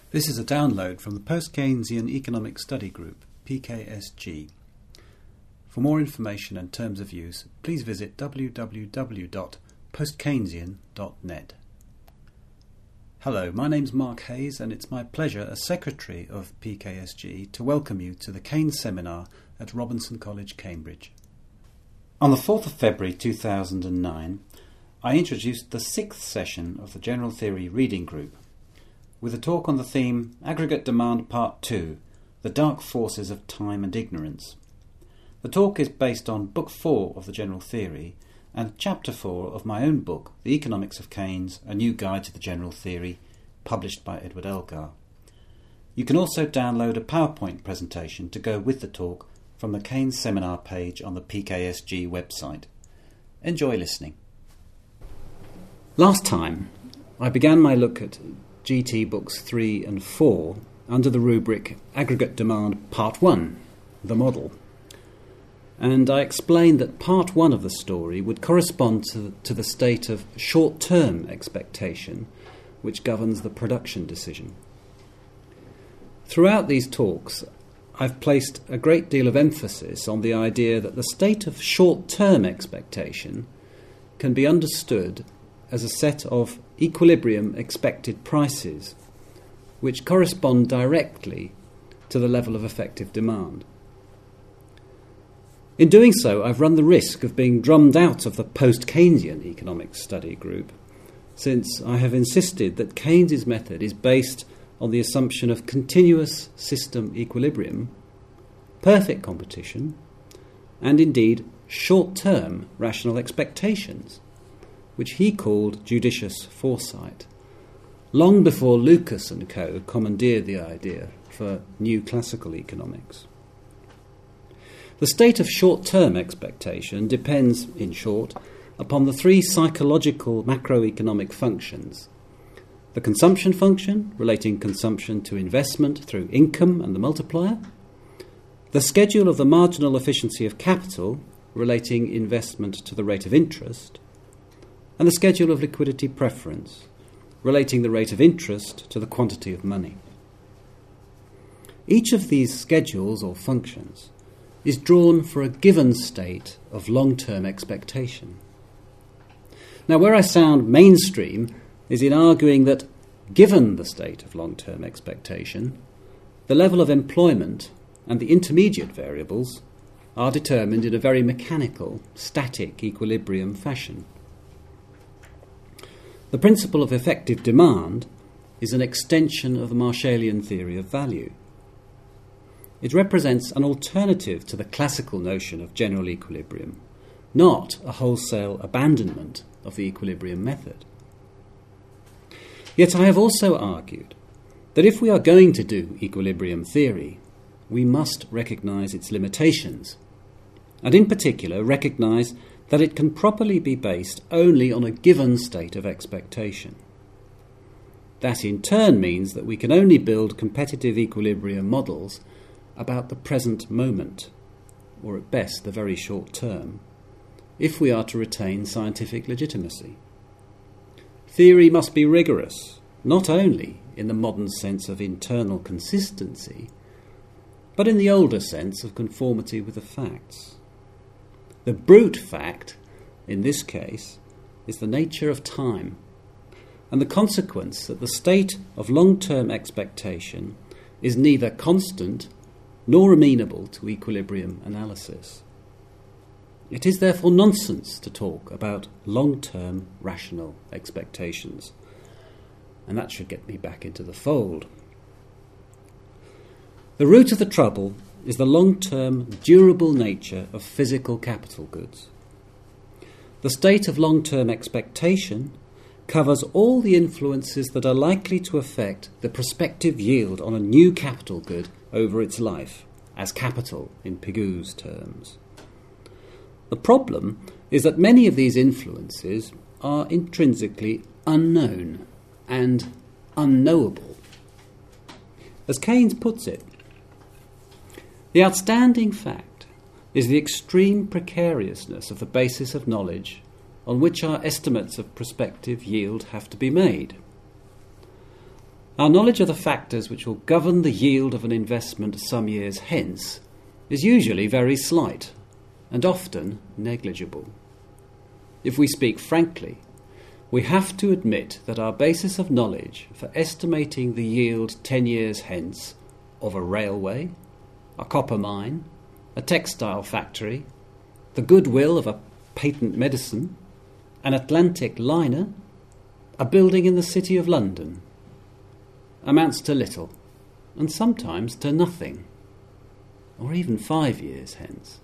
This is a download from the Post-Keynesian Economic Study Group, PKSG. For more information and terms of use, please visit www.postkeynesian.net. Hello, my name's Mark Hayes, and it's my pleasure as Secretary of PKSG to welcome you to the Keynes Seminar at Robinson College, Cambridge. On the 4th of February 2009, I introduced the 6th session of the General Theory Reading Group, with a talk on the theme Aggregate Demand Part 2, The Dark Forces of Time and Ignorance. The talk is based on Book 4 of the General Theory and Chapter 4 of my own book, The Economics of Keynes, A New Guide to the General Theory, published by Edward Elgar. You can also download a PowerPoint presentation to go with the talk from the Keynes Seminar page on the PKSG website. Enjoy listening. Last time, I began my look at GT Books 3 and 4 under the rubric Aggregate Demand Part 1, the model. And I explained that Part 1 of the story would correspond to the state of short-term expectation which governs the production decision. Throughout these talks, I've placed a great deal of emphasis on the idea that the state of short-term expectation can be understood as a set of equilibrium expected prices, which correspond directly to the level of effective demand. In doing so, I've run the risk of being drummed out of the post-Keynesian economic study group, since I have insisted that Keynes's method is based on the assumption of continuous system equilibrium, perfect competition, and indeed short-term rational expectations, which he called judicious foresight, long before Lucas and co. commandeered the idea for new classical economics. The state of short-term expectation depends, in short, upon the three psychological macroeconomic functions: the consumption function, relating consumption to investment through income and the multiplier; the schedule of the marginal efficiency of capital, relating investment to the rate of interest; and the schedule of liquidity preference, relating the rate of interest to the quantity of money. Each of these schedules or functions is drawn for a given state of long-term expectation. Now, where I sound mainstream is in arguing that, given the state of long-term expectation, the level of employment and the intermediate variables are determined in a very mechanical, static equilibrium fashion. The principle of effective demand is an extension of the Marshallian theory of value. It represents an alternative to the classical notion of general equilibrium, not a wholesale abandonment of the equilibrium method. Yet I have also argued that if we are going to do equilibrium theory, we must recognise its limitations, and in particular recognise that it can properly be based only on a given state of expectation. That in turn means that we can only build competitive equilibrium models about the present moment, or at best the very short term, if we are to retain scientific legitimacy. Theory must be rigorous, not only in the modern sense of internal consistency, but in the older sense of conformity with the facts. The brute fact, in this case, is the nature of time, and the consequence that the state of long-term expectation is neither constant nor amenable to equilibrium analysis. It is therefore nonsense to talk about long-term rational expectations, and that should get me back into the fold. The root of the trouble is the long-term, durable nature of physical capital goods. The state of long-term expectation covers all the influences that are likely to affect the prospective yield on a new capital good over its life, as capital in Pigou's terms. The problem is that many of these influences are intrinsically unknown and unknowable. As Keynes puts it, the outstanding fact is the extreme precariousness of the basis of knowledge on which our estimates of prospective yield have to be made. our knowledge of the factors which will govern the yield of an investment some years hence is usually very slight and often negligible. If we speak frankly, we have to admit that our basis of knowledge for estimating the yield 10 years hence of a railway, a copper mine, a textile factory, the goodwill of a patent medicine, an Atlantic liner, a building in the City of London, amounts to little, and sometimes to nothing, or even 5 years hence.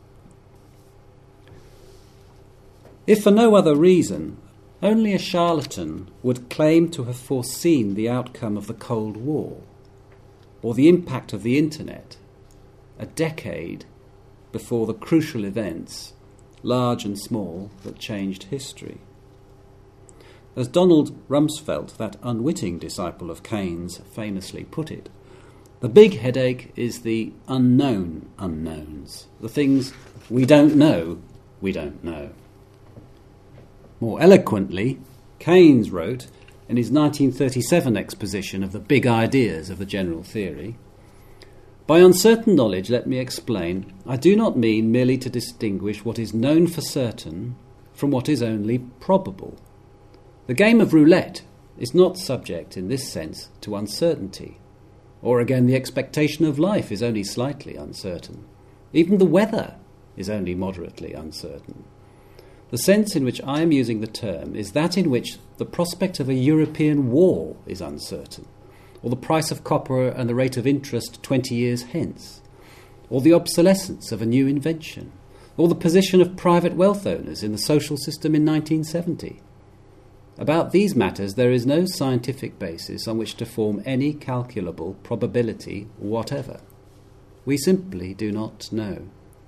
If for no other reason, only a charlatan would claim to have foreseen the outcome of the Cold War, or the impact of the Internet, a decade before the crucial events, large and small, that changed history. As Donald Rumsfeld, that unwitting disciple of Keynes, famously put it, the big headache is the unknown unknowns, the things we don't know we don't know. More eloquently, Keynes wrote in his 1937 exposition of the big ideas of the general theory, "By uncertain knowledge, let me explain, I do not mean merely to distinguish what is known for certain from what is only probable. The game of roulette is not subject in this sense to uncertainty. Or again, the expectation of life is only slightly uncertain. Even the weather is only moderately uncertain. The sense in which I am using the term is that in which the prospect of a European war is uncertain, or the price of copper and the rate of interest 20 years hence, or the obsolescence of a new invention, or the position of private wealth owners in the social system in 1970. About these matters there is no scientific basis on which to form any calculable probability whatever. We simply do not know."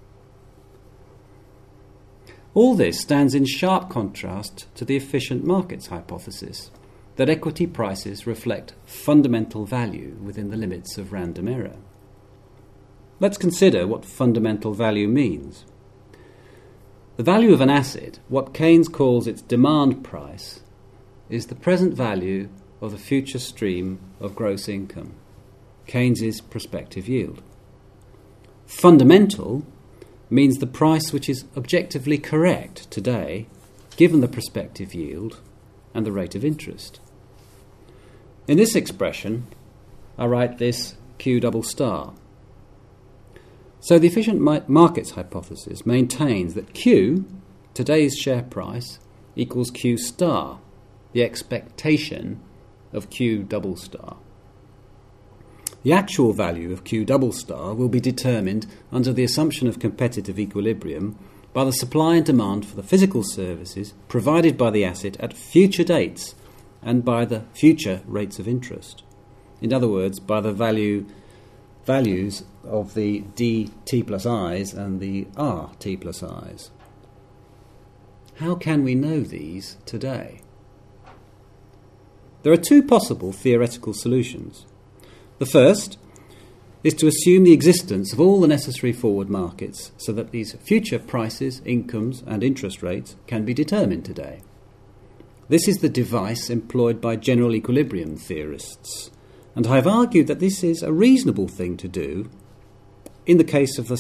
All this stands in sharp contrast to the efficient markets hypothesis, that equity prices reflect fundamental value within the limits of random error. Let's consider what fundamental value means. The value of an asset, what Keynes calls its demand price, is the present value of the future stream of gross income, Keynes's prospective yield. Fundamental means the price which is objectively correct today, given the prospective yield and the rate of interest. In this expression, I write this Q double star. So the efficient markets hypothesis maintains that Q, today's share price, equals Q star, the expectation of Q double star. The actual value of Q double star will be determined under the assumption of competitive equilibrium by the supply and demand for the physical services provided by the asset at future dates and by the future rates of interest. In other words, by the values of the dt plus i's and the rt plus i's. How can we know these today? There are two possible theoretical solutions. The first is to assume the existence of all the necessary forward markets so that these future prices, incomes and interest rates can be determined today. This is the device employed by general equilibrium theorists, and I have argued that this is a reasonable thing to do in the case of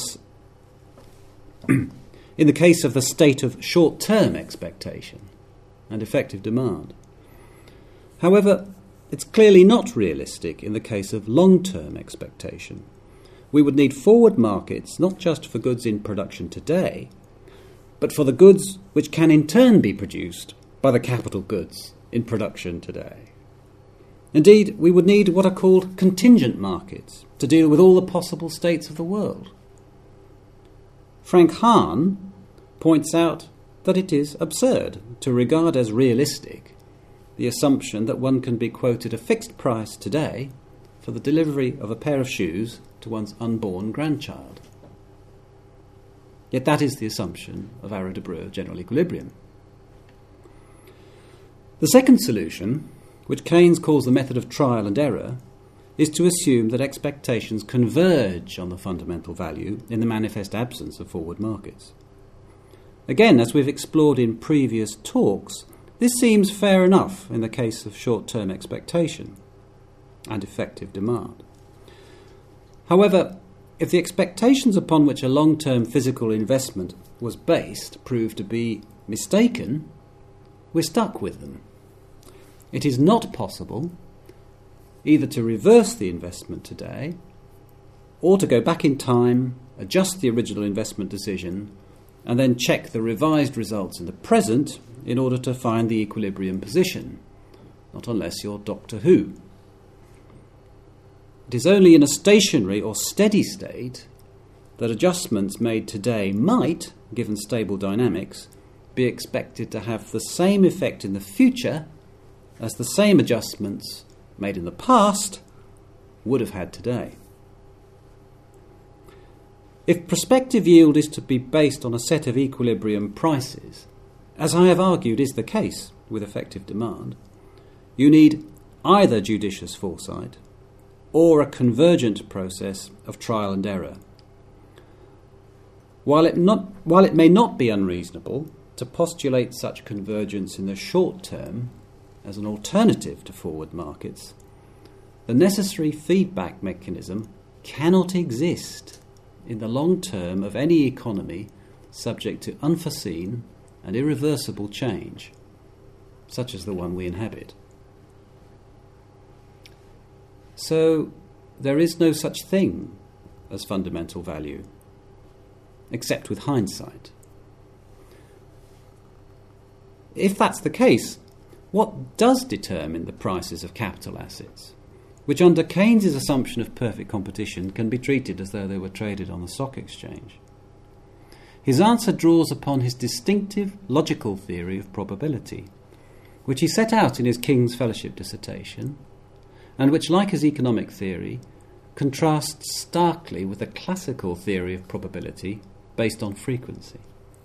the state of short-term expectation and effective demand. However, it's clearly not realistic in the case of long-term expectation. We would need forward markets not just for goods in production today, but for the goods which can in turn be produced by the capital goods in production today. Indeed, we would need what are called contingent markets to deal with all the possible states of the world. Frank Hahn points out that it is absurd to regard as realistic the assumption that one can be quoted a fixed price today for the delivery of a pair of shoes to one's unborn grandchild. Yet that is the assumption of Arrow-Debreu general equilibrium. The second solution, which Keynes calls the method of trial and error, is to assume that expectations converge on the fundamental value in the manifest absence of forward markets. Again, as we've explored in previous talks, this seems fair enough in the case of short-term expectation. and effective demand. However, if the expectations upon which a long-term physical investment was based prove to be mistaken, we're stuck with them. It is not possible either to reverse the investment today or to go back in time, adjust the original investment decision, and then check the revised results in the present in order to find the equilibrium position, not unless you're Doctor Who. It is only in a stationary or steady state that adjustments made today might, given stable dynamics, be expected to have the same effect in the future as the same adjustments made in the past would have had today. If prospective yield is to be based on a set of equilibrium prices, as I have argued is the case with effective demand, you need either judicious foresight or a convergent process of trial and error. While it may not be unreasonable to postulate such convergence in the short term as an alternative to forward markets, the necessary feedback mechanism cannot exist in the long term of any economy subject to unforeseen and irreversible change, such as the one we inhabit. So there is no such thing as fundamental value, except with hindsight. If that's the case, what does determine the prices of capital assets, which under Keynes's assumption of perfect competition can be treated as though they were traded on the stock exchange? His answer draws upon his distinctive logical theory of probability, which he set out in his King's Fellowship dissertation, and which, like his economic theory, contrasts starkly with the classical theory of probability based on frequency.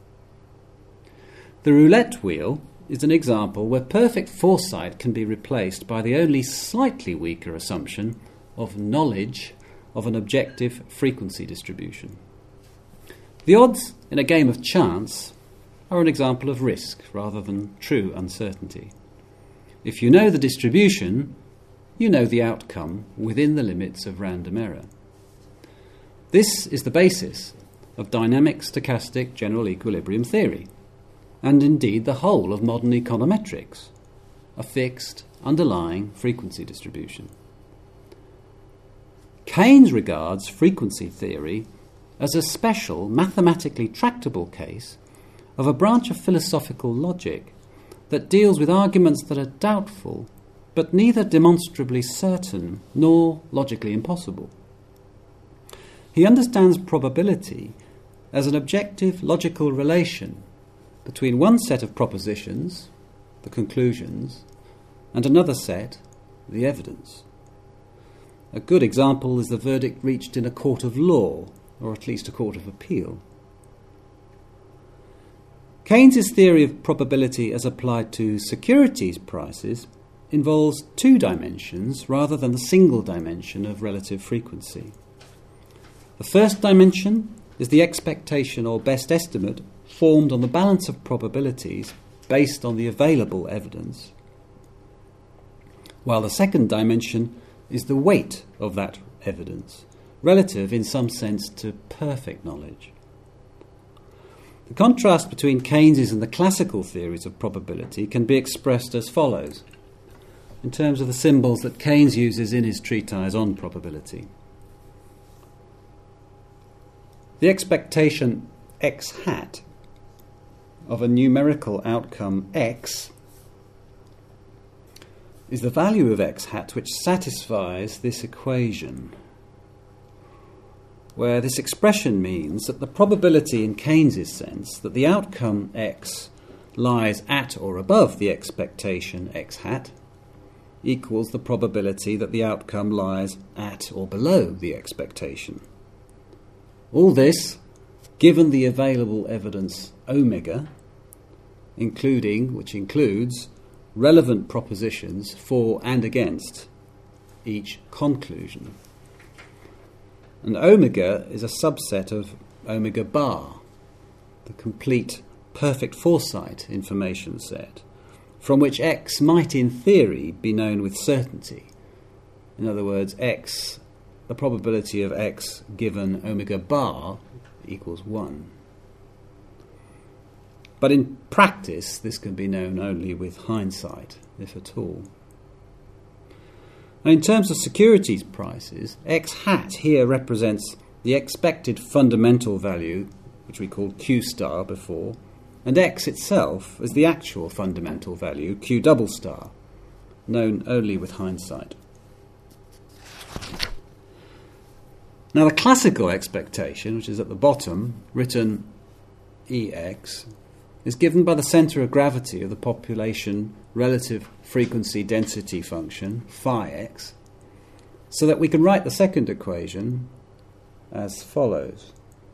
The roulette wheel is an example where perfect foresight can be replaced by the only slightly weaker assumption of knowledge of an objective frequency distribution. The odds in a game of chance are an example of risk rather than true uncertainty. If you know the distribution, you know the outcome within the limits of random error. This is the basis of dynamic stochastic general equilibrium theory, and indeed the whole of modern econometrics, a fixed underlying frequency distribution. Keynes regards frequency theory as a special mathematically tractable case of a branch of philosophical logic that deals with arguments that are doubtful but neither demonstrably certain nor logically impossible. He understands probability as an objective logical relation between one set of propositions, the conclusions, and another set, the evidence. A good example is the verdict reached in a court of law, or at least a court of appeal. Keynes's theory of probability as applied to securities prices involves two dimensions rather than the single dimension of relative frequency. The first dimension is the expectation or best estimate formed on the balance of probabilities based on the available evidence, while the second dimension is the weight of that evidence, relative in some sense to perfect knowledge. The contrast between Keynes's and the classical theories of probability can be expressed as follows, in terms of the symbols that Keynes uses in his treatise on probability. The expectation x hat of a numerical outcome x is the value of x hat which satisfies this equation, where this expression means that the probability in Keynes's sense that the outcome x lies at or above the expectation x hat equals the probability that the outcome lies at or below the expectation. All this, given the available evidence omega, which includes relevant propositions for and against each conclusion. And omega is a subset of omega bar, the complete perfect foresight information set, from which x might in theory be known with certainty, In other words, x, the probability of x given omega bar equals 1. But in practice, this can be known only with hindsight, if at all. And in terms of securities prices, x hat here represents the expected fundamental value, which we called Q star before, and x itself as the actual fundamental value, Q double star, known only with hindsight. Now the classical expectation, which is at the bottom, written Ex, is given by the centre of gravity of the population relative frequency density function, phi x, so that we can write the second equation as follows.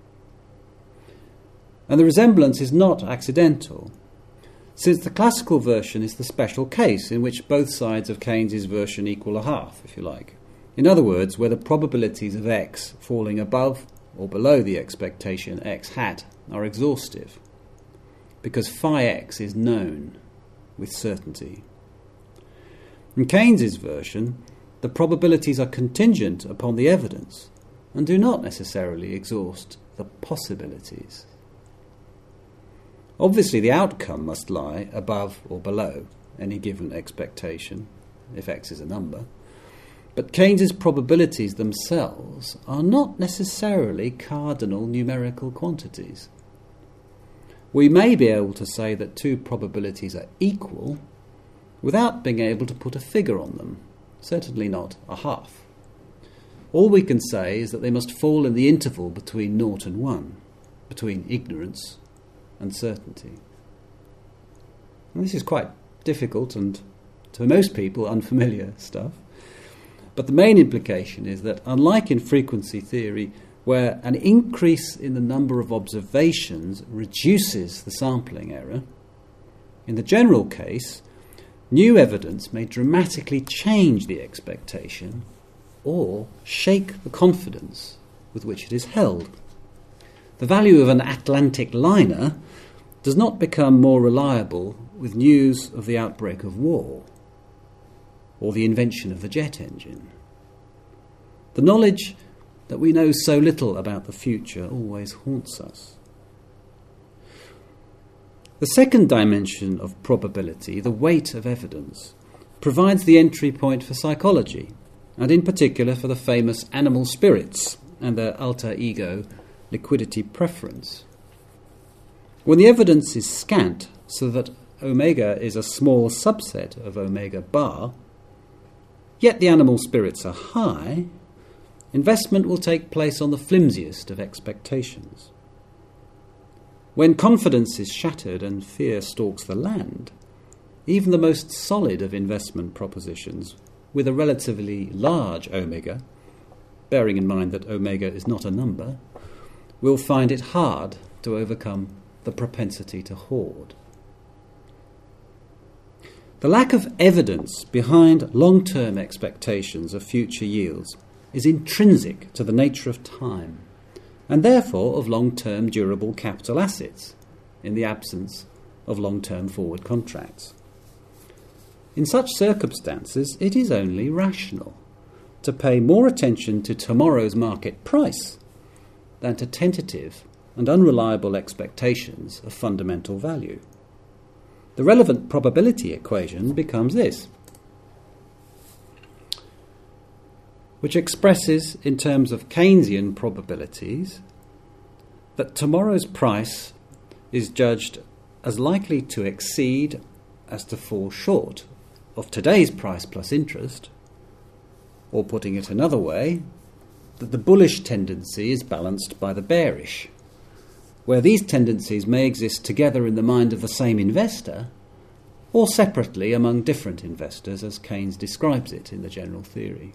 And the resemblance is not accidental, since the classical version is the special case in which both sides of Keynes's version equal a half, if you like. In other words, where the probabilities of x falling above or below the expectation x hat are exhaustive, because phi x is known with certainty. In Keynes's version, the probabilities are contingent upon the evidence and do not necessarily exhaust the possibilities. Obviously, the outcome must lie above or below any given expectation, if x is a number, but Keynes's probabilities themselves are not necessarily cardinal numerical quantities. We may be able to say that two probabilities are equal without being able to put a figure on them, certainly not a half. All we can say is that they must fall in the interval between 0 and 1, between ignorance and certainty. And this is quite difficult and, to most people, unfamiliar stuff. But the main implication is that, unlike in frequency theory, where an increase in the number of observations reduces the sampling error, in the general case, new evidence may dramatically change the expectation or shake the confidence with which it is held. The value of an Atlantic liner does not become more reliable with news of the outbreak of war or the invention of the jet engine. The knowledge that we know so little about the future always haunts us. The second dimension of probability, the weight of evidence, provides the entry point for psychology, and in particular for the famous animal spirits and their alter ego liquidity preference. When the evidence is scant, so that omega is a small subset of omega bar, yet the animal spirits are high, investment will take place on the flimsiest of expectations. When confidence is shattered and fear stalks the land, even the most solid of investment propositions, with a relatively large omega, bearing in mind that omega is not a number, will find it hard to overcome the propensity to hoard. The lack of evidence behind long-term expectations of future yields is intrinsic to the nature of time, and therefore of long-term durable capital assets, in the absence of long-term forward contracts. In such circumstances, it is only rational to pay more attention to tomorrow's market price than to tentative and unreliable expectations of fundamental value. The relevant probability equation becomes this, which expresses in terms of Keynesian probabilities that tomorrow's price is judged as likely to exceed as to fall short of today's price plus interest, or putting it another way, that the bullish tendency is balanced by the bearish, where these tendencies may exist together in the mind of the same investor or separately among different investors, as Keynes describes it in the general theory.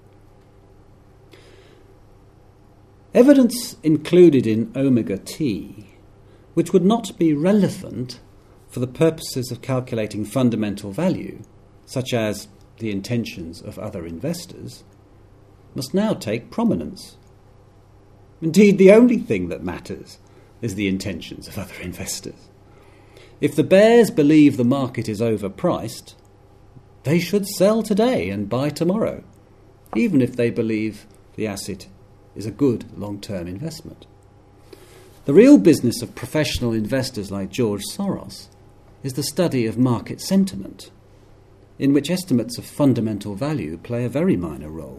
Evidence included in omega t, which would not be relevant for the purposes of calculating fundamental value, such as the intentions of other investors, must now take prominence. Indeed, the only thing that matters is the intentions of other investors. If the bears believe the market is overpriced, they should sell today and buy tomorrow. even if they believe the asset is a good long-term investment. The real business of professional investors like George Soros is the study of market sentiment, in which estimates of fundamental value play a very minor role.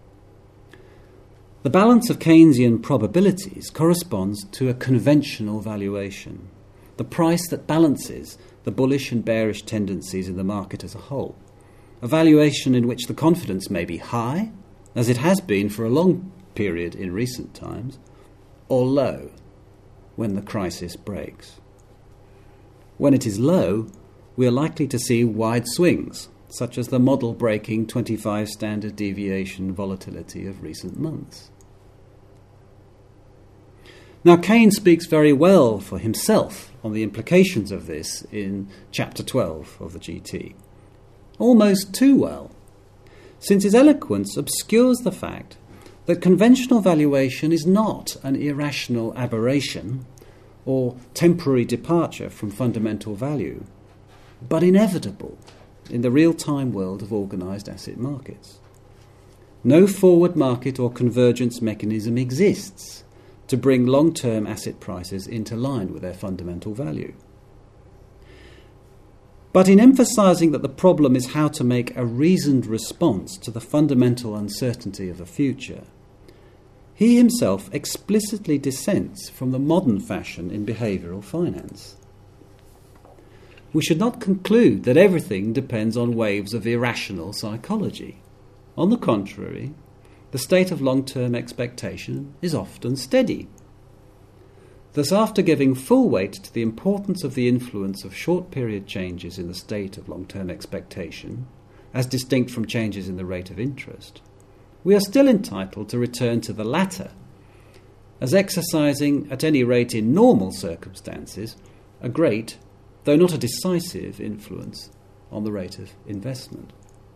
The balance of Keynesian probabilities corresponds to a conventional valuation, the price that balances the bullish and bearish tendencies in the market as a whole, a valuation in which the confidence may be high, as it has been for a long period in recent times, or low, when the crisis breaks. When it is low, we are likely to see wide swings, such as the model-breaking 25 standard deviation volatility of recent months. Now, Keynes speaks very well for himself on the implications of this in Chapter 12 of the GT. Almost too well, since his eloquence obscures the fact that conventional valuation is not an irrational aberration or temporary departure from fundamental value, but inevitable in the real-time world of organised asset markets. No forward market or convergence mechanism exists to bring long-term asset prices into line with their fundamental value. But in emphasising that the problem is how to make a reasoned response to the fundamental uncertainty of the future, he himself explicitly dissents from the modern fashion in behavioural finance. We should not conclude that everything depends on waves of irrational psychology. On the contrary, the state of long-term expectation is often steady. Thus, after giving full weight to the importance of the influence of short-period changes in the state of long-term expectation, as distinct from changes in the rate of interest, we are still entitled to return to the latter, as exercising, at any rate in normal circumstances, a great, though not a decisive, influence on the rate of investment.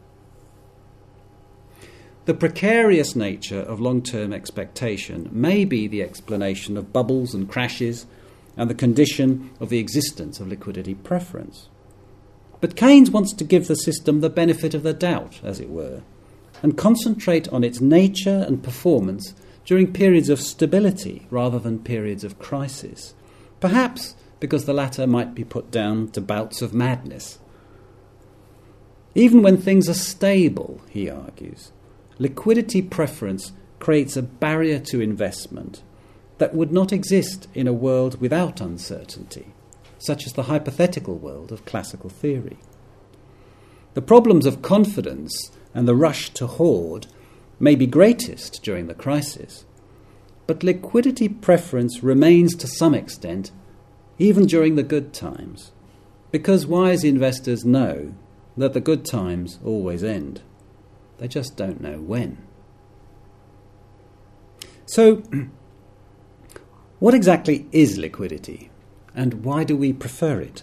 The precarious nature of long-term expectation may be the explanation of bubbles and crashes and the condition of the existence of liquidity preference. But Keynes wants to give the system the benefit of the doubt, as it were, and concentrate on its nature and performance during periods of stability rather than periods of crisis, perhaps because the latter might be put down to bouts of madness. Even when things are stable, he argues, liquidity preference creates a barrier to investment that would not exist in a world without uncertainty, such as the hypothetical world of classical theory. The problems of confidence and the rush to hoard may be greatest during the crisis, but liquidity preference remains to some extent even during the good times, because wise investors know that the good times always end. They just don't know when. So, what exactly is liquidity, and why do we prefer it?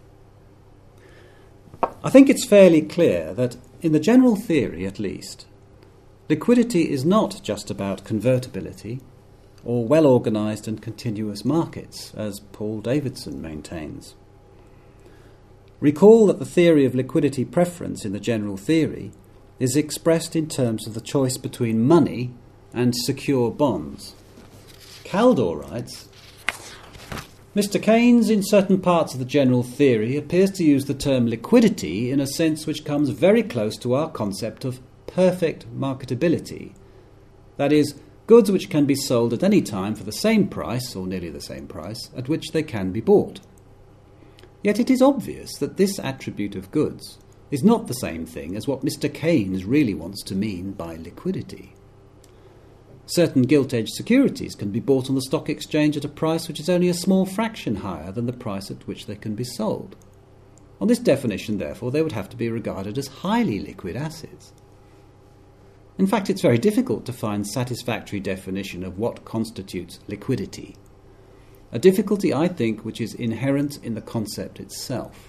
I think it's fairly clear that, in the general theory at least, liquidity is not just about convertibility or well-organised and continuous markets, as Paul Davidson maintains. Recall that the theory of liquidity preference in the general theory is expressed in terms of the choice between money and secure bonds. Kaldor writes, Mr. Keynes, in certain parts of the general theory, appears to use the term liquidity in a sense which comes very close to our concept of perfect marketability. That is, goods which can be sold at any time for the same price, or nearly the same price, at which they can be bought. Yet it is obvious that this attribute of goods is not the same thing as what Mr. Keynes really wants to mean by liquidity. Certain gilt-edged securities can be bought on the stock exchange at a price which is only a small fraction higher than the price at which they can be sold. On this definition, therefore, they would have to be regarded as highly liquid assets. In fact, it's very difficult to find satisfactory definition of what constitutes liquidity, a difficulty, I think, which is inherent in the concept itself.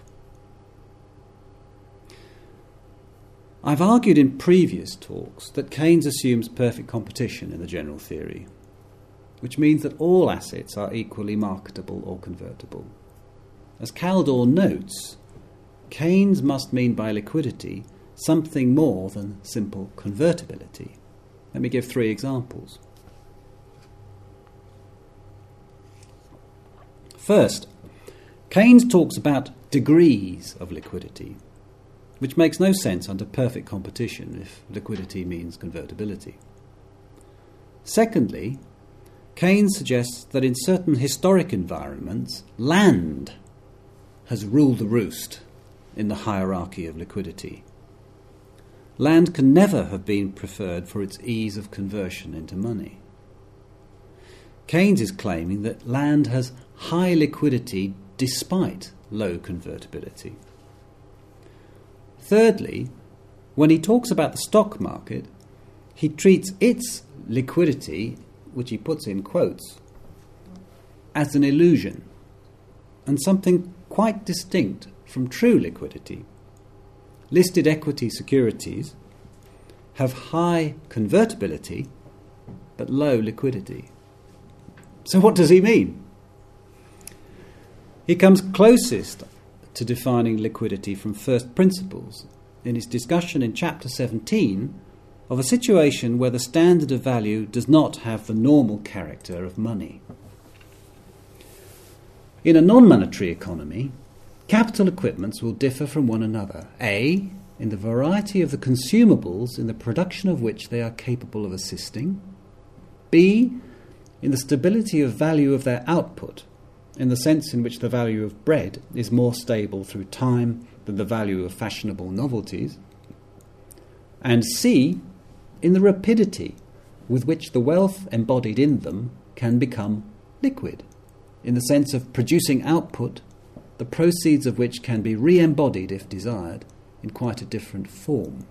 I've argued in previous talks that Keynes assumes perfect competition in the general theory, which means that all assets are equally marketable or convertible. As Kaldor notes, Keynes must mean by liquidity something more than simple convertibility. Let me give 3 examples. First, Keynes talks about degrees of liquidity, which makes no sense under perfect competition if liquidity means convertibility. Secondly, Keynes suggests that in certain historic environments, land has ruled the roost in the hierarchy of liquidity. Land can never have been preferred for its ease of conversion into money. Keynes is claiming that land has high liquidity despite low convertibility. Thirdly, when he talks about the stock market, he treats its liquidity, which he puts in quotes, as an illusion and something quite distinct from true liquidity. Listed equity securities have high convertibility but low liquidity. So what does he mean? He comes closest to defining liquidity from first principles in his discussion in chapter 17 of a situation where the standard of value does not have the normal character of money. In a non-monetary economy, capital equipments will differ from one another, A, in the variety of the consumables in the production of which they are capable of assisting, B, in the stability of value of their output, in the sense in which the value of bread is more stable through time than the value of fashionable novelties, and C, in the rapidity with which the wealth embodied in them can become liquid, in the sense of producing output, the proceeds of which can be re-embodied, if desired, in quite a different form.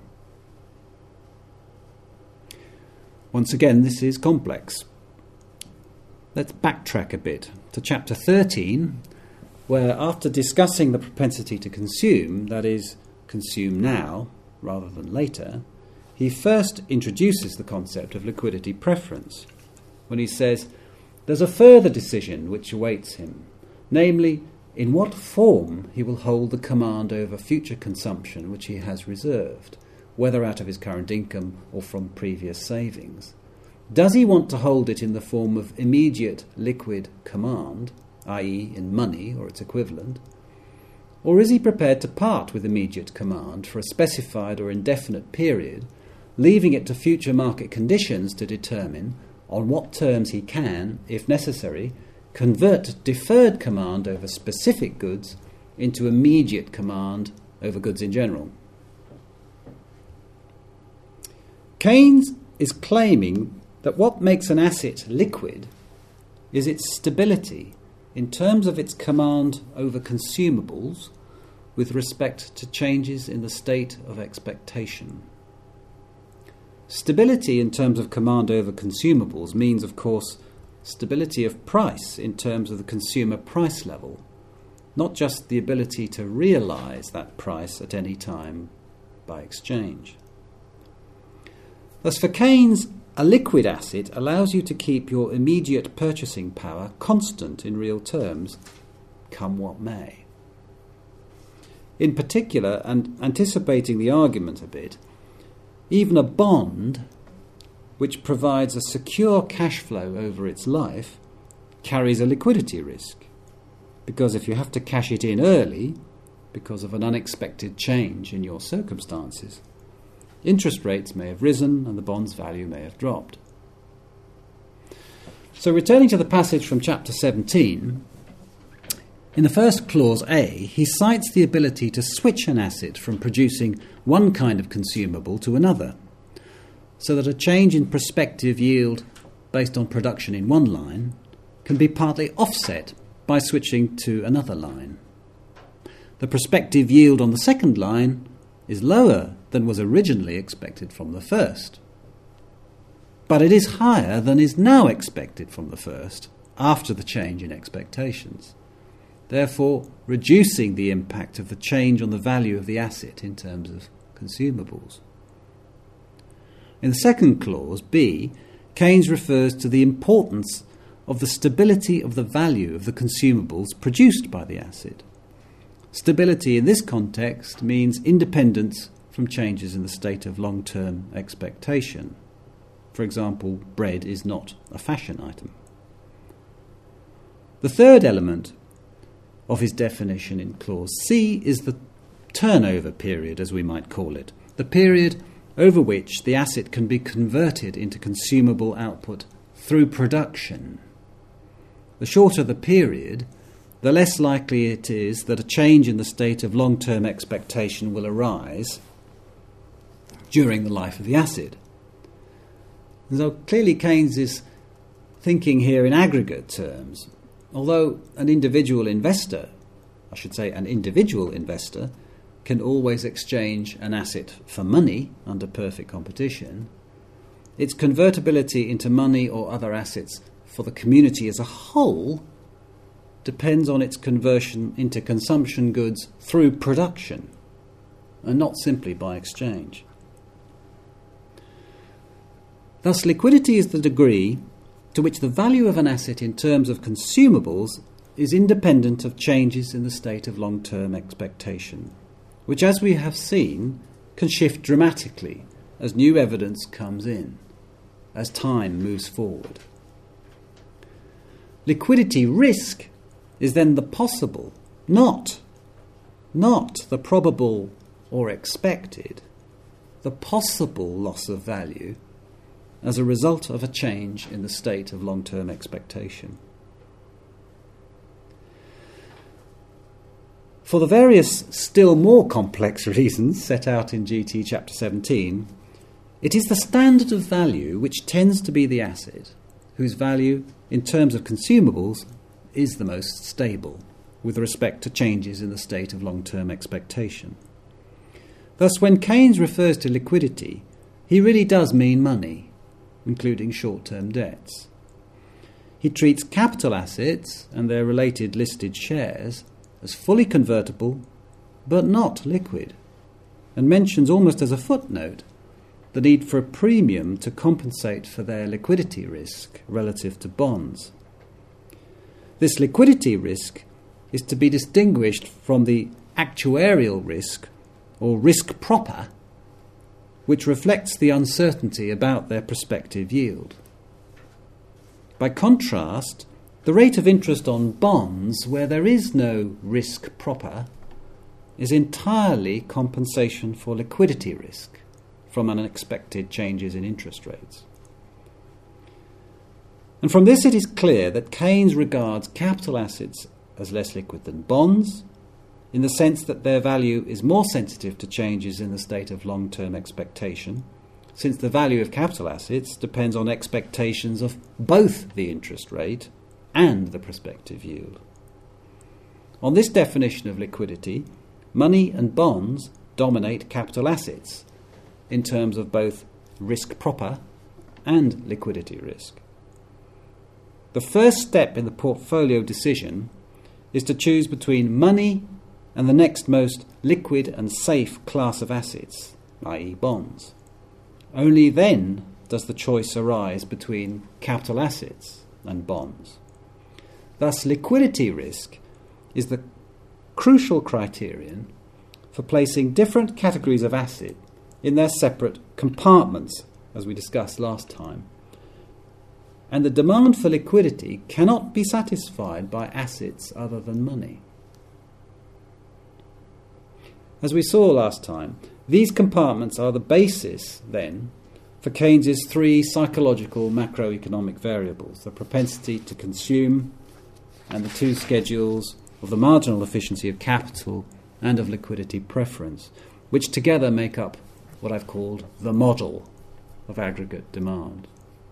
Once again, this is complex. Let's backtrack a bit to chapter 13, where after discussing the propensity to consume, that is, consume now rather than later, he first introduces the concept of liquidity preference, when he says there's a further decision which awaits him, namely, in what form he will hold the command over future consumption which he has reserved, whether out of his current income or from previous savings. Does he want to hold it in the form of immediate liquid command, i.e. in money or its equivalent, or is he prepared to part with immediate command for a specified or indefinite period, leaving it to future market conditions to determine on what terms he can, if necessary, convert deferred command over specific goods into immediate command over goods in general? Keynes is claiming that what makes an asset liquid is its stability in terms of its command over consumables with respect to changes in the state of expectation. Stability in terms of command over consumables means, of course, stability of price in terms of the consumer price level, not just the ability to realise that price at any time by exchange. Thus, for Keynes, a liquid asset allows you to keep your immediate purchasing power constant in real terms, come what may. In particular, and anticipating the argument a bit, even a bond, which provides a secure cash flow over its life, carries a liquidity risk, because if you have to cash it in early because of an unexpected change in your circumstances, interest rates may have risen and the bond's value may have dropped. So returning to the passage from chapter 17, in the first clause A, he cites the ability to switch an asset from producing one kind of consumable to another, so that a change in prospective yield based on production in one line can be partly offset by switching to another line. The prospective yield on the second line is lower than was originally expected from the first, but it is higher than is now expected from the first after the change in expectations, therefore reducing the impact of the change on the value of the asset in terms of consumables. In the second clause, B, Keynes refers to the importance of the stability of the value of the consumables produced by the asset. Stability in this context means independence from changes in the state of long-term expectation. For example, bread is not a fashion item. The third element of his definition in clause C is the turnover period, as we might call it, the period over which the asset can be converted into consumable output through production. The shorter the period, the less likely it is that a change in the state of long-term expectation will arise during the life of the asset. And so clearly Keynes is thinking here in aggregate terms. Although an individual investor can always exchange an asset for money under perfect competition, its convertibility into money or other assets for the community as a whole depends on its conversion into consumption goods through production, and not simply by exchange. Thus, liquidity is the degree to which the value of an asset in terms of consumables is independent of changes in the state of long-term expectation, which, as we have seen, can shift dramatically as new evidence comes in, as time moves forward. Liquidity risk is then the possible, not the probable or expected, the possible loss of value as a result of a change in the state of long-term expectation. For the various still more complex reasons set out in GT chapter 17, it is the standard of value which tends to be the asset whose value in terms of consumables is the most stable with respect to changes in the state of long-term expectation. Thus, when Keynes refers to liquidity, he really does mean money, including short-term debts. He treats capital assets and their related listed shares as fully convertible but not liquid, and mentions almost as a footnote the need for a premium to compensate for their liquidity risk relative to bonds. This liquidity risk is to be distinguished from the actuarial risk, or risk proper, which reflects the uncertainty about their prospective yield. By contrast, the rate of interest on bonds, where there is no risk proper, is entirely compensation for liquidity risk from unexpected changes in interest rates. And from this it is clear that Keynes regards capital assets as less liquid than bonds, in the sense that their value is more sensitive to changes in the state of long-term expectation, since the value of capital assets depends on expectations of both the interest rate and the prospective yield. On this definition of liquidity, money and bonds dominate capital assets in terms of both risk proper and liquidity risk. The first step in the portfolio decision is to choose between money and the next most liquid and safe class of assets, i.e. bonds. Only then does the choice arise between capital assets and bonds. Thus, liquidity risk is the crucial criterion for placing different categories of asset in their separate compartments, as we discussed last time. And the demand for liquidity cannot be satisfied by assets other than money. As we saw last time, these compartments are the basis, then, for Keynes's three psychological macroeconomic variables: the propensity to consume and the two schedules of the marginal efficiency of capital and of liquidity preference, which together make up what I've called the model of aggregate demand.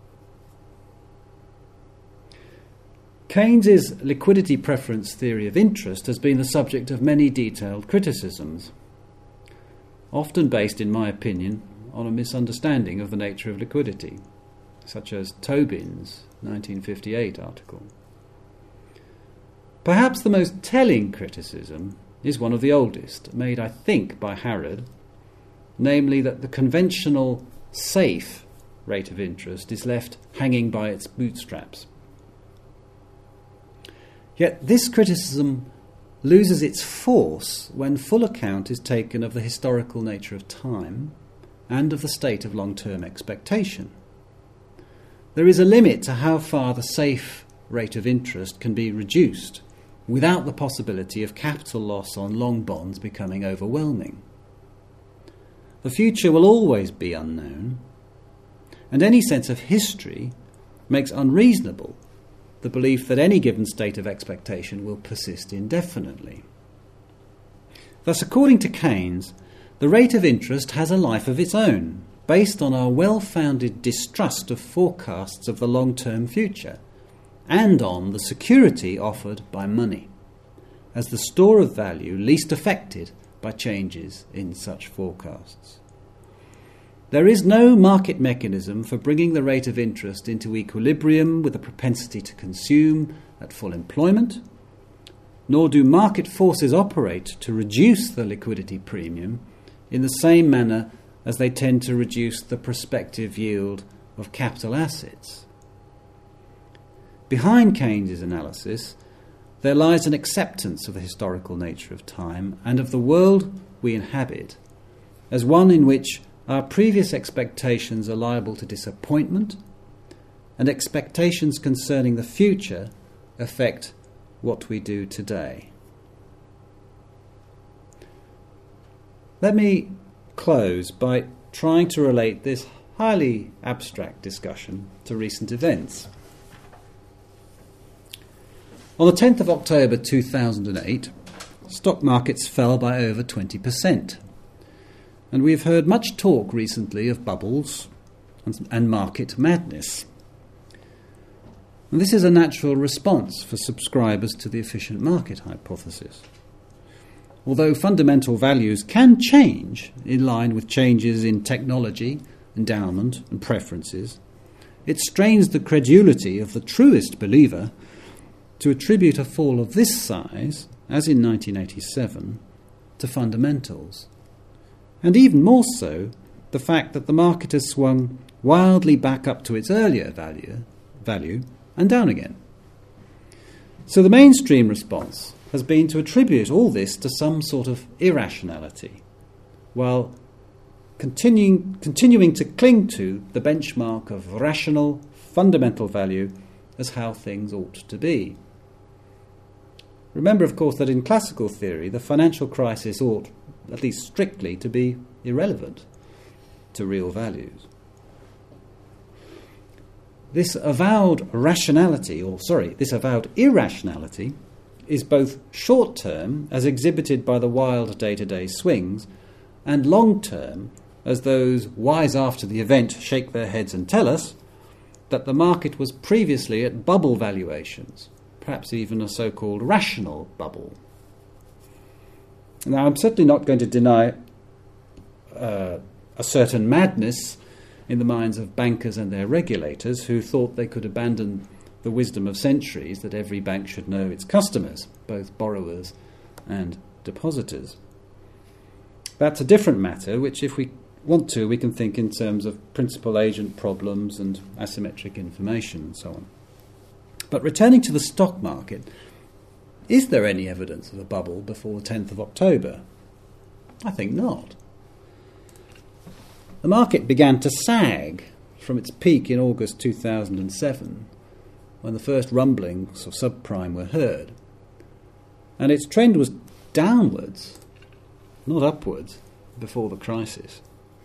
Keynes's liquidity preference theory of interest has been the subject of many detailed criticisms, often based, in my opinion, on a misunderstanding of the nature of liquidity, such as Tobin's 1958 article. Perhaps the most telling criticism is one of the oldest, made, I think, by Harrod, namely that the conventional safe rate of interest is left hanging by its bootstraps. Yet this criticism loses its force when full account is taken of the historical nature of time and of the state of long-term expectation. There is a limit to how far the safe rate of interest can be reduced without the possibility of capital loss on long bonds becoming overwhelming. The future will always be unknown, and any sense of history makes unreasonable the belief that any given state of expectation will persist indefinitely. Thus, according to Keynes, the rate of interest has a life of its own, based on our well-founded distrust of forecasts of the long-term future, and on the security offered by money, as the store of value least affected by changes in such forecasts. There is no market mechanism for bringing the rate of interest into equilibrium with a propensity to consume at full employment, nor do market forces operate to reduce the liquidity premium in the same manner as they tend to reduce the prospective yield of capital assets. Behind Keynes's analysis, there lies an acceptance of the historical nature of time and of the world we inhabit as one in which our previous expectations are liable to disappointment, and expectations concerning the future affect what we do today. Let me close by trying to relate this highly abstract discussion to recent events. On the 10th of October 2008, stock markets fell by over 20%. And we've heard much talk recently of bubbles and market madness. And this is a natural response for subscribers to the efficient market hypothesis. Although fundamental values can change in line with changes in technology, endowment, and preferences, it strains the credulity of the truest believer to attribute a fall of this size, as in 1987, to fundamentals. And even more so, the fact that the market has swung wildly back up to its earlier value and down again. So the mainstream response has been to attribute all this to some sort of irrationality, while continuing to cling to the benchmark of rational, fundamental value as how things ought to be. Remember, of course, that in classical theory, the financial crisis ought, at least strictly, to be irrelevant to real values. This avowed irrationality is both short-term, as exhibited by the wild day-to-day swings, and long-term, as those wise after the event shake their heads and tell us that the market was previously at bubble valuations, perhaps even a so-called rational bubble. Now, I'm certainly not going to deny a certain madness in the minds of bankers and their regulators who thought they could abandon the wisdom of centuries that every bank should know its customers, both borrowers and depositors. That's a different matter, which if we want to, we can think in terms of principal-agent problems and asymmetric information and so on. But returning to the stock market, is there any evidence of a bubble before the 10th of October? I think not. The market began to sag from its peak in August 2007, when the first rumblings of subprime were heard. And its trend was downwards, not upwards, before the crisis.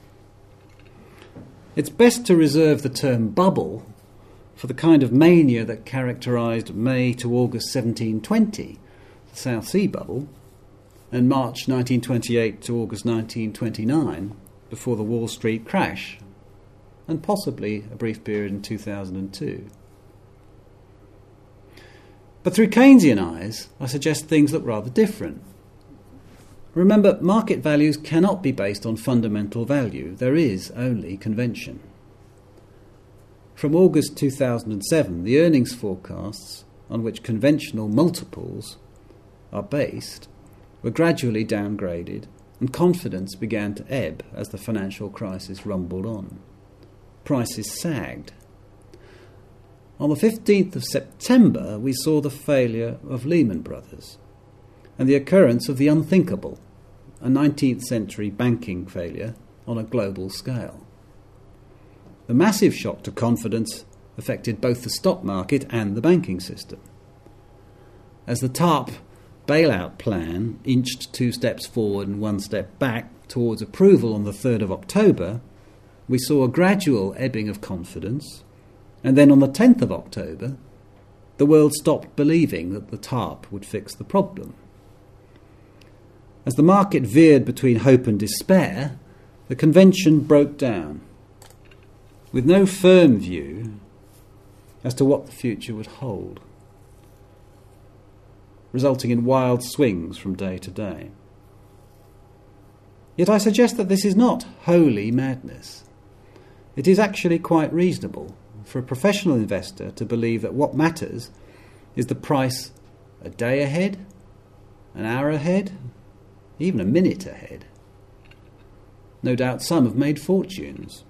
It's best to reserve the term bubble for the kind of mania that characterised May to August 1720, the South Sea bubble, and March 1928 to August 1929, before the Wall Street crash, and possibly a brief period in 2002. But through Keynesian eyes, I suggest things look rather different. Remember, market values cannot be based on fundamental value. There is only convention. From August 2007, the earnings forecasts on which conventional multiples are based were gradually downgraded, and confidence began to ebb as the financial crisis rumbled on. Prices sagged. On the 15th of September, we saw the failure of Lehman Brothers. and the occurrence of the unthinkable, a 19th century banking failure on a global scale. The massive shock to confidence affected both the stock market and the banking system. As the TARP bailout plan inched 2 steps forward and 1 step back towards approval on the 3rd of October, we saw a gradual ebbing of confidence, and then on the 10th of October, the world stopped believing that the TARP would fix the problem. As the market veered between hope and despair, the convention broke down, with no firm view as to what the future would hold, resulting in wild swings from day to day. Yet I suggest that this is not holy madness. It is actually quite reasonable for a professional investor to believe that what matters is the price a day ahead, an hour ahead, even a minute ahead. No doubt some have made fortunes.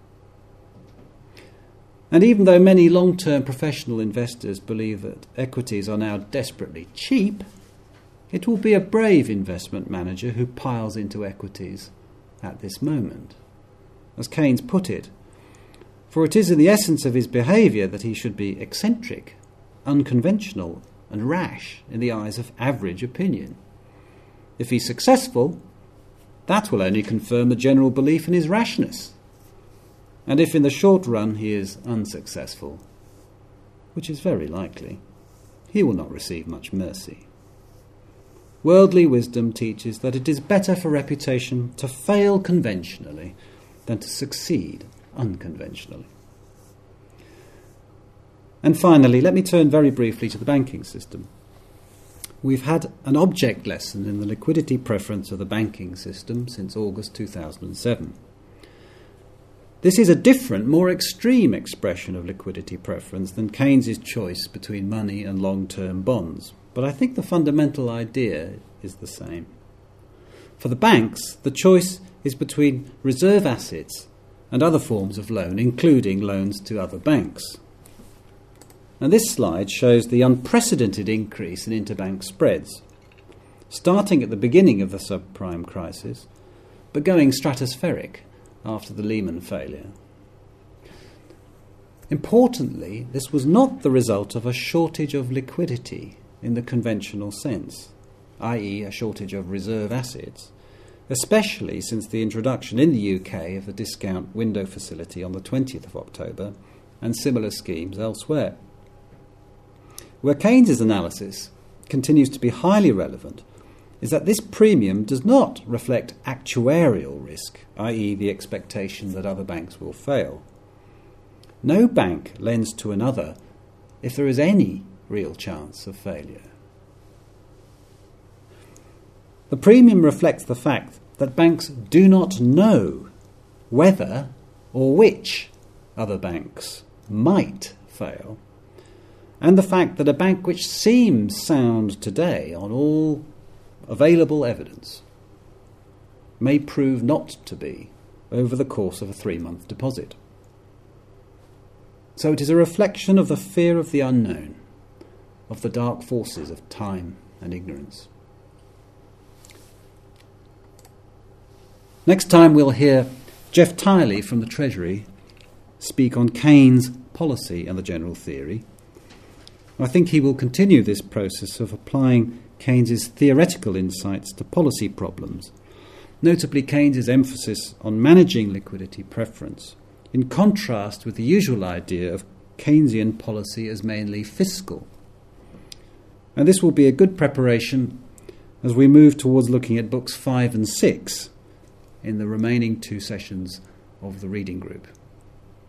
And even though many long-term professional investors believe that equities are now desperately cheap, it will be a brave investment manager who piles into equities at this moment. As Keynes put it, for it is in the essence of his behaviour that he should be eccentric, unconventional, and rash in the eyes of average opinion. If he's successful, that will only confirm the general belief in his rashness. And if in the short run he is unsuccessful, which is very likely, he will not receive much mercy. Worldly wisdom teaches that it is better for reputation to fail conventionally than to succeed unconventionally. And finally, let me turn very briefly to the banking system. We've had an object lesson in the liquidity preference of the banking system since August 2007. This is a different, more extreme expression of liquidity preference than Keynes's choice between money and long-term bonds, but I think the fundamental idea is the same. For the banks, the choice is between reserve assets and other forms of loan, including loans to other banks. And this slide shows the unprecedented increase in interbank spreads, starting at the beginning of the subprime crisis, but going stratospheric after the Lehman failure. Importantly, this was not the result of a shortage of liquidity in the conventional sense, i.e. a shortage of reserve assets, especially since the introduction in the UK of the discount window facility on the 20th of October and similar schemes elsewhere. Where Keynes's analysis continues to be highly relevant is that this premium does not reflect actuarial risk, i.e. the expectation that other banks will fail. No bank lends to another if there is any real chance of failure. The premium reflects the fact that banks do not know whether or which other banks might fail, and the fact that a bank which seems sound today on all available evidence may prove not to be over the course of a 3-month deposit. So it is a reflection of the fear of the unknown, of the dark forces of time and ignorance. Next time we'll hear Jeff Tiley from the Treasury speak on Keynes' policy and the general theory. I think he will continue this process of applying Keynes's theoretical insights to policy problems, notably Keynes's emphasis on managing liquidity preference, in contrast with the usual idea of Keynesian policy as mainly fiscal. And this will be a good preparation as we move towards looking at books 5 and 6 in the remaining 2 sessions of the reading group.